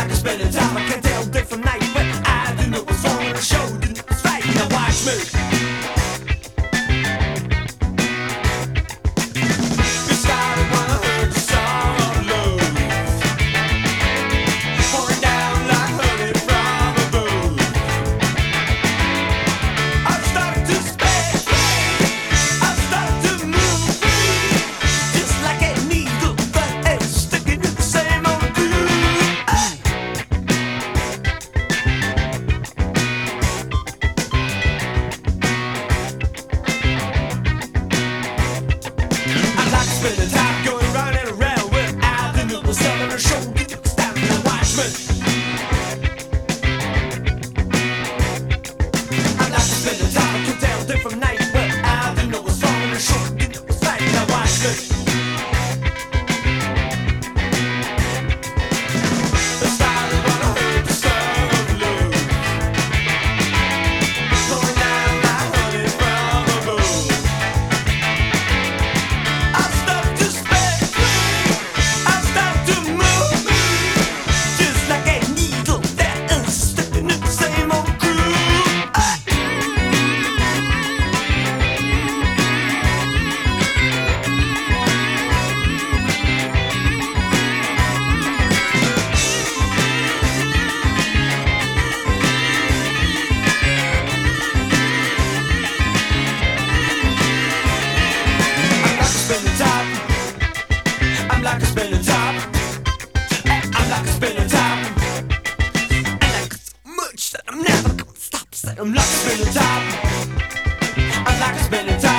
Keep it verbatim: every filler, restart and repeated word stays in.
like a spinning time. I can tell different night, but I do know what's wrong, and I show you what's right. Now watch me. It started when I heard the song of love, pouring down like honey from above. I started to spin, I started to move, just like a needle that is sticking in the same old groove. I like spinning time, going round and around without the new stuff on her shoulder. Stand and watch me. I like spinning time, I can tell different night without the new song on her shoulder. Stand and watch me. It started when I heard the song of love, pouring down like honey from above. I started to spin, I started to move, just like a needle that is sticking in the same old groove. Ah. I'm like a spinning top. I'm like a spinning top. I'm like a spinning top. I like it so much that I'm never gonna stop. Say I'm like a spinning top. I'm like a spinning top.